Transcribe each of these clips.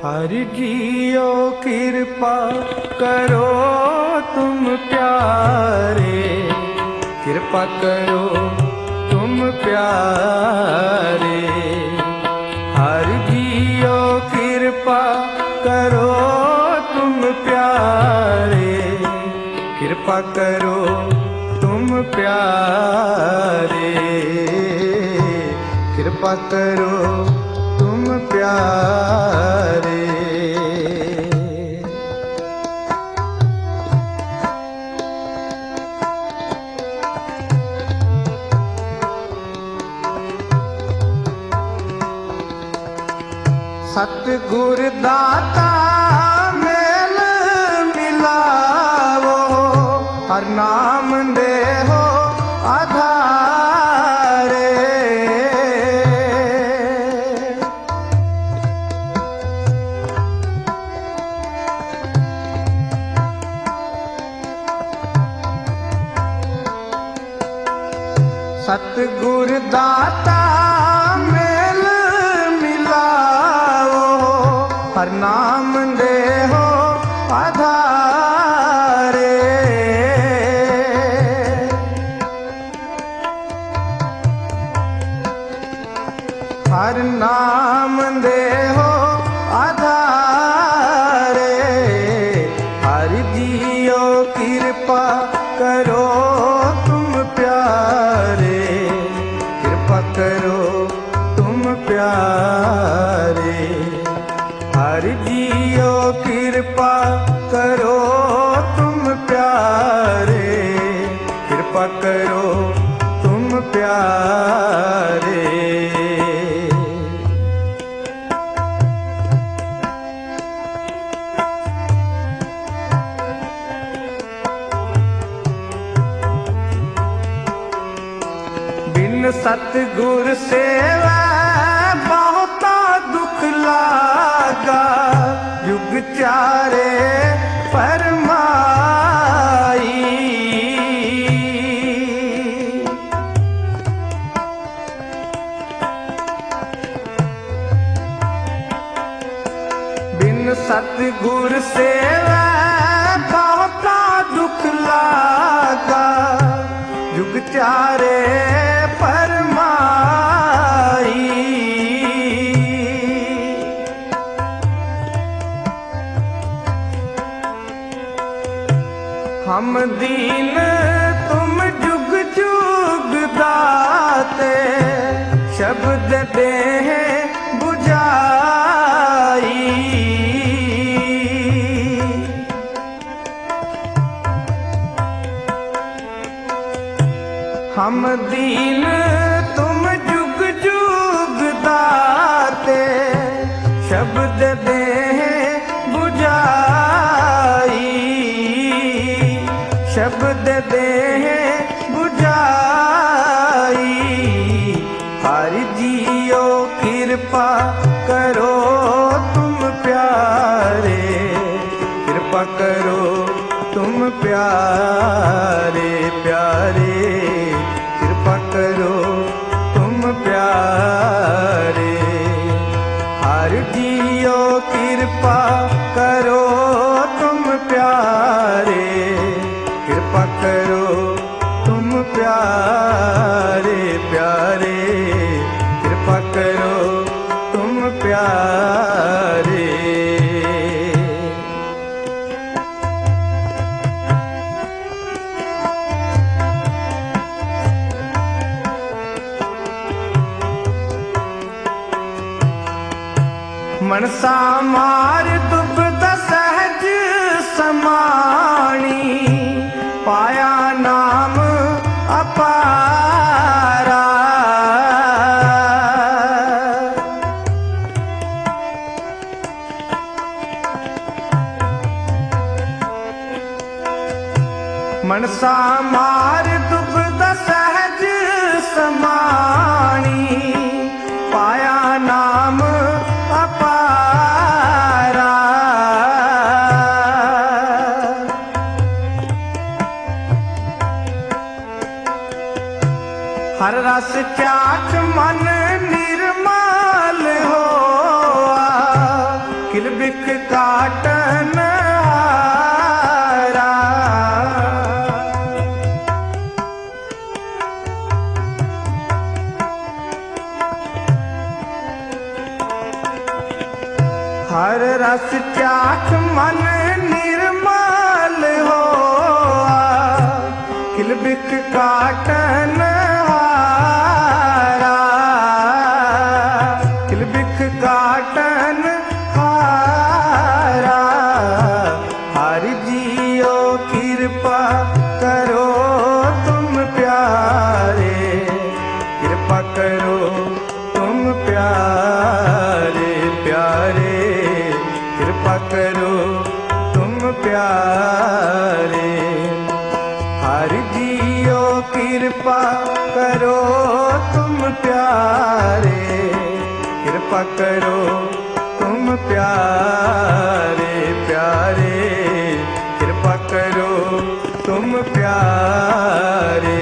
हरि जियो कृपा करो तुम प्यारे, कृपा करो तुम प्यारे। हरि जियो कृपा करो तुम प्यारे, कृपा करो तुम प्यारे, कृपा करो तुम प्यारे। सतगुर दाता मेल मिलावो, हर नाम दे हो आधारे। सतगुर दाता मेल मिलाओ, हर नाम दे हो आधारे। हर नाम दे हो आधारे। हरि जियो कृपा करो तुम प्यारे, कृपा करो तुम प्यारे। हरि जियो कृपा करो तुम प्यारे, कृपा करो तुम प्यारे। बिन सतगुर सेवा बहुता दुख लागा, युग चारे फरमाई। बिन सतगुर सेवा बहुता दुख लागा, युग चारे फरमाई। हम दीन तुम जुग जुग दाते, शब्द दे बुझाई। हम दीन तुम जुग जुग दाते, शब्द दे बुझाई, शब्द दे बुझाई। हरि जियो कृपा करो तुम प्यारे, कृपा करो तुम प्यारे प्यारे। कृपा करो तुम प्यारे। हरि जियो कृपा करो तुम प्यारे, कृपा करो तुम प्यारे प्यारे। कृपा करो तुम प्यारे। मनसा मार दुबद सहज समाणी, पाया नाम अपारा। मनसा मार दुबद सहज समाणी, पाया नाम अपारा। हर रस चाख मन निर्मल होआ, किल हर रस चाख मन निर्मल होआ, किलबिख काटन हारा, किलबिख काटन हारा। हरि जियो कृपा करो तुम प्यारे, कृपा करो तुम प्यारे प्यारे, कृपा करो तुम प्यारे। हरि जियो कृपा करो तुम प्यारे, कृपा करो तुम प्यारे प्यारे, कृपा करो तुम प्यारे।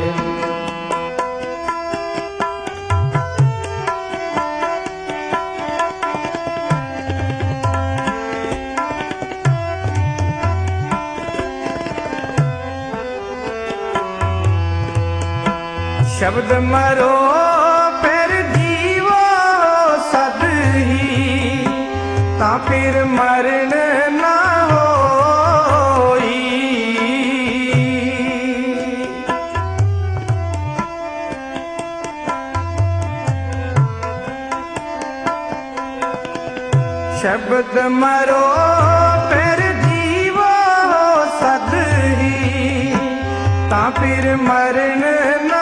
शब्द मरो फिर जीवो सद ही, ता फिर मरण ना होई। शब्द मरो फिर जीवो सद ही, ता फिर मरण ना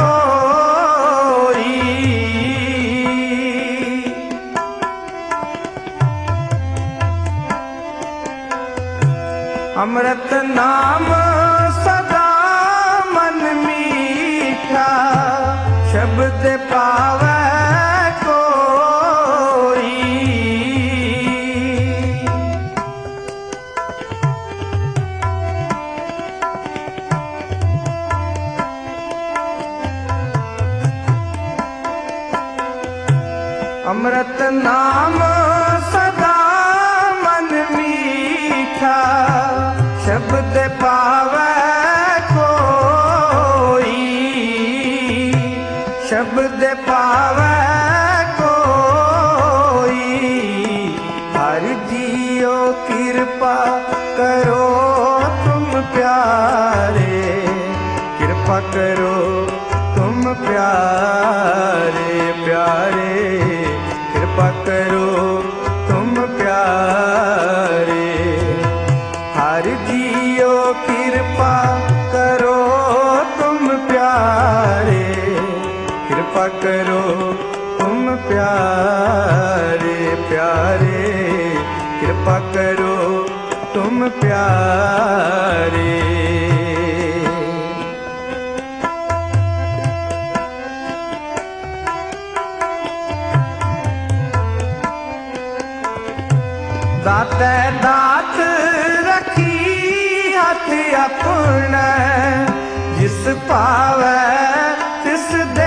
अमृत नाम सदा मन मीठा, शब्द पावै कोई। अमृत नाम सदा मन मीठा, शब्द पावै कोई, शब्द पावै कोई। हरि जियो कृपा करो तुम प्यारे, कृपा करो तुम प्यारे प्यारे, कृपा करो तुम प्यारे। हरि जियो कृपा करो तुम प्यारे, कृपा करो तुम प्यारे प्यारे, कृपा करो तुम प्यारे। दाते दात रखी हथ अपने, जिस पावै तिस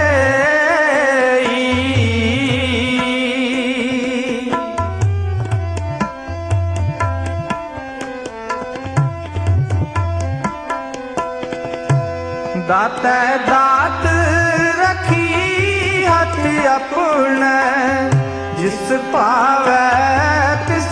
देई। दाते दात रखी हथ अपने, जिस पावै तिस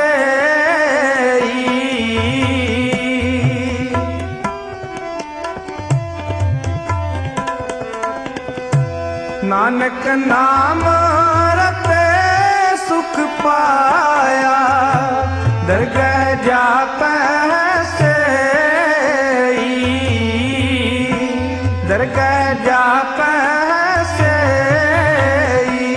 नानक नाम रते सुख पाया, दरगह जापै सेई, दरगह जापै सेई।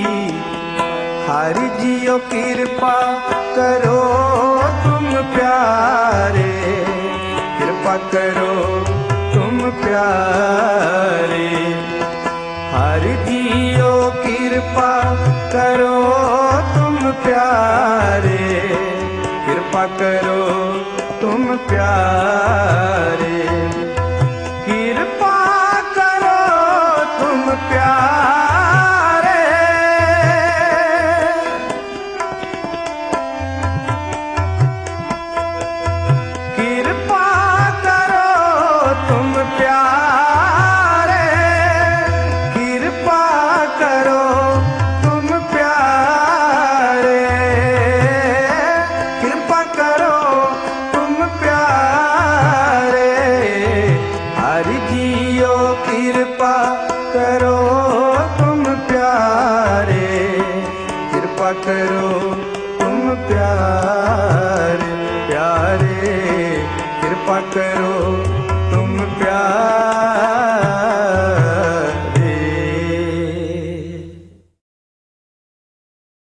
हरि जियो कृपा करो तुम प्यारे, कृपा करो तुम प्यारे। हरि जियो कृपा करो तुम प्यारे, कृपा करो तुम प्यारे। कृपा करो तुम प्यारे, कृपा करो तुम प्यारे, कृपा करो तुम प्यारे। कृपा करो